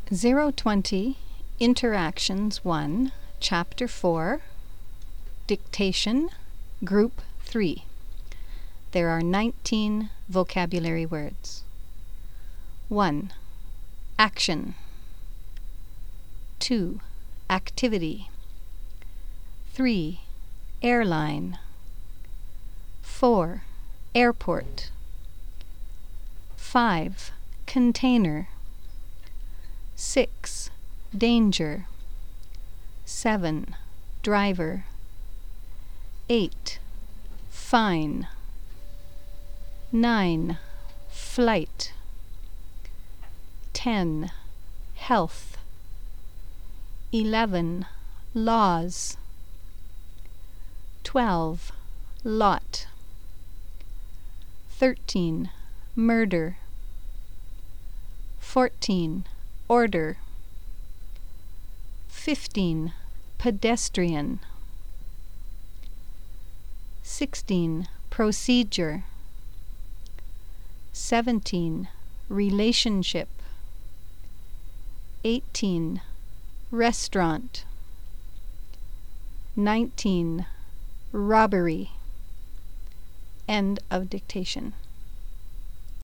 020 Interactions 1, Chapter 4, Dictation, Group 3. There are 19 vocabulary words. 1. Action. 2. Activity. 3. Airline. 4. Airport. 5. Container. 6. Danger. 7. Driver. 8. Fine. 9. Flight. 10. Health. 11. Laws. 12. Lot. 13. Murder. 14. Order. 15. Pedestrian. 16. Procedure. 17. Relationship. 18. Restaurant. 19. Robbery. End of dictation.